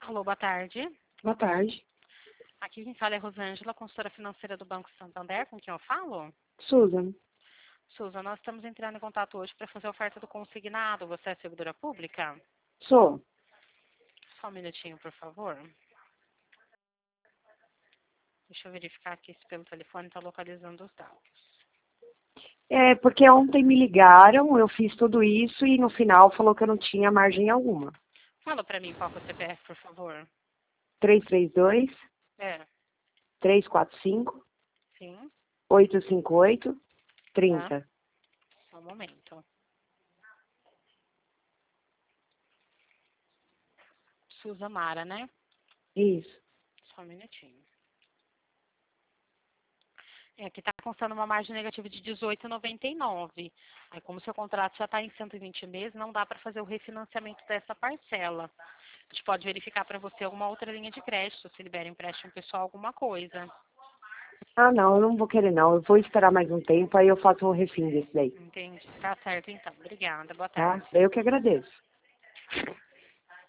Alô, boa tarde. Boa tarde. Aqui quem fala é Rosângela, consultora financeira do Banco Santander, com quem eu falo? Susan. Suza, nós estamos entrando em contato hoje para fazer a oferta do consignado. Você é servidora pública? Sou. Só um minutinho, por favor. Deixa eu verificar aqui se pelo telefone está localizando os dados. É, porque ontem me ligaram, eu fiz tudo isso e no final falou que eu não tinha margem alguma. Fala para mim qual que é o CPF, por favor. 332 É, 345 sim, 858 tá. 30. Só um momento. Suza Mara, né? Isso. Só um minutinho. Aqui está constando uma margem negativa de 18,99. Aí, como seu contrato já está em 120 meses, não dá para fazer o refinanciamento dessa parcela. A gente pode verificar para você alguma outra linha de crédito, se libera empréstimo pessoal, alguma coisa. Ah, não, eu não vou querer não. Eu vou esperar mais um tempo, aí eu faço um refim desse daí, Entendi. Tá certo, então. Obrigada. Boa tá? tarde. Daí eu que agradeço.